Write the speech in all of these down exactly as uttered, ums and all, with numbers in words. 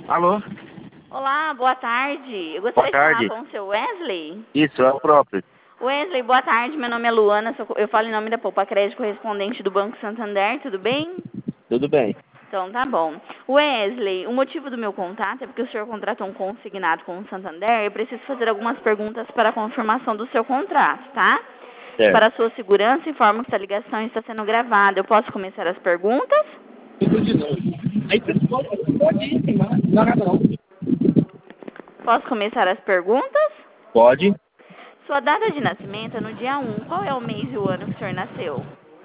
Alô? Olá, boa tarde. Eu Boa gostaria de tarde. falar com o seu Wesley. Isso, é o próprio. Wesley, boa tarde. Meu nome é Luana. sou- Eu falo em nome da Poupa Crédito, correspondente do Banco Santander. Tudo bem? Tudo bem. Então, tá bom. Wesley, o motivo do meu contato é porque o senhor contratou um consignado com o Santander. Eu preciso fazer algumas perguntas para a confirmação do seu contrato, tá? Certo. Para a sua segurança, informo que essa ligação está sendo gravada. Eu posso começar as perguntas? Tudo de novo. Aí, pode, pode ir, sim, mas não, nada não. Posso começar as perguntas? Pode. Sua data de nascimento é no dia um. Qual é o mês e o ano que o senhor nasceu?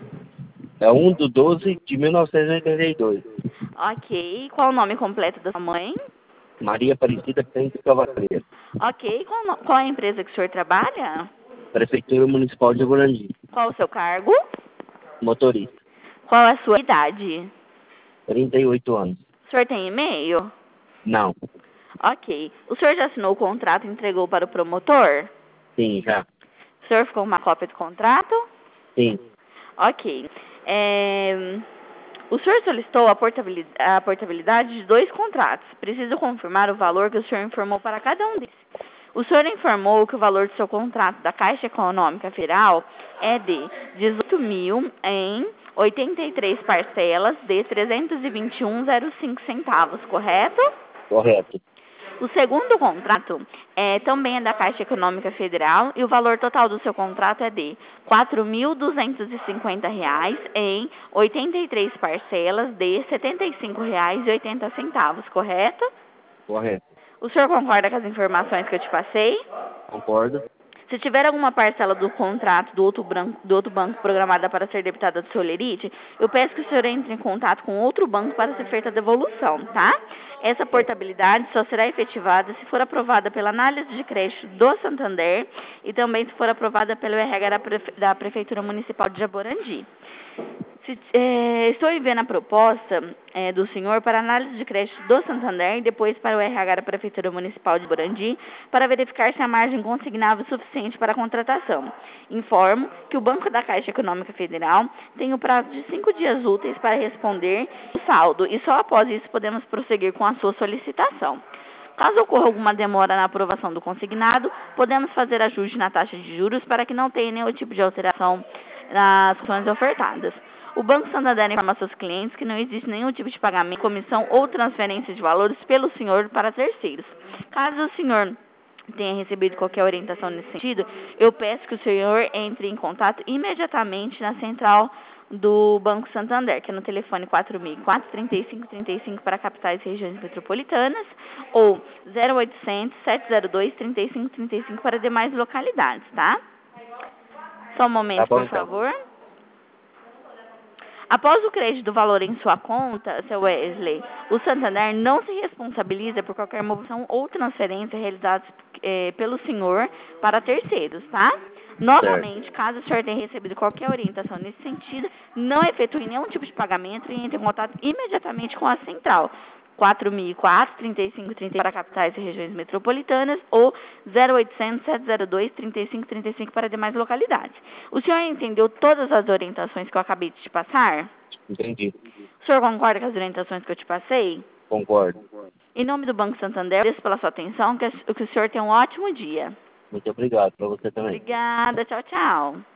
É um do doze de mil novecentos e oitenta e dois. Ok. Qual o nome completo da sua mãe? Maria Aparecida Pente Cavacreira. Ok. Qual, no- qual é a empresa que o senhor trabalha? Prefeitura Municipal de Morandi. Qual o seu cargo? Motorista. Qual é a sua idade? trinta e oito anos. O senhor tem e-mail? Não. Ok. O senhor já assinou o contrato e entregou para o promotor? Sim, já. O senhor ficou com uma cópia do contrato? Sim. Ok. É, O senhor solicitou a portabili- a portabilidade de dois contratos. Preciso confirmar o valor que o senhor informou para cada um deles. O senhor informou que o valor do seu contrato da Caixa Econômica Federal é de dezoito mil em oitenta e três parcelas de trezentos e vinte e um vírgula zero cinco centavos, correto? Correto. O segundo contrato é, também é da Caixa Econômica Federal e o valor total do seu contrato é de quatro mil duzentos e cinquenta reais em oitenta e três parcelas de setenta e cinco reais e oitenta centavos, correto? Correto. O senhor concorda com as informações que eu te passei? Concordo. Se tiver alguma parcela do contrato do outro, branco, do outro banco programada para ser debitada do seu lerite, eu peço que o senhor entre em contato com outro banco para ser feita a devolução, tá? Essa portabilidade só será efetivada se for aprovada pela análise de crédito do Santander e também se for aprovada pelo R H da, Prefe- da Prefeitura Municipal de Jaborandi. Se, eh, estou enviando a proposta eh, do senhor para análise de crédito do Santander e depois para o R H da Prefeitura Municipal de Borandi para verificar se a margem consignável é suficiente para a contratação. Informo que o Banco da Caixa Econômica Federal tem o prazo de cinco dias úteis para responder o saldo e só após isso podemos prosseguir com a sua solicitação. Caso ocorra alguma demora na aprovação do consignado, podemos fazer ajuste na taxa de juros para que não tenha nenhum tipo de alteração nas ações ofertadas. O Banco Santander informa a seus clientes que não existe nenhum tipo de pagamento, comissão ou transferência de valores pelo senhor para terceiros. Caso o senhor tenha recebido qualquer orientação nesse sentido, eu peço que o senhor entre em contato imediatamente na central do Banco Santander, que é no telefone quatro mil e quatro, trinta e cinco trinta e cinco para capitais e regiões metropolitanas, ou zero oitocentos, sete zero dois, trinta e cinco trinta e cinco para demais localidades, tá? Só um Tá momento, bom, por então. favor. Após o crédito do valor em sua conta, seu Wesley, o Santander não se responsabiliza por qualquer moção ou transferência realizadas eh, pelo senhor para terceiros, tá? Novamente, caso o senhor tenha recebido qualquer orientação nesse sentido, não efetue nenhum tipo de pagamento e entre em contato imediatamente com a central. quatro mil e quatro, trinta e cinco trinta para capitais e regiões metropolitanas ou zero oitocentos, sete zero dois, trinta e cinco trinta e cinco para demais localidades. O senhor entendeu todas as orientações que eu acabei de te passar? Entendi. O senhor concorda com as orientações que eu te passei? Concordo. Em nome do Banco Santander, agradeço pela sua atenção, que que o senhor tenha um ótimo dia. Muito obrigado. Para você também. Obrigada, tchau, tchau.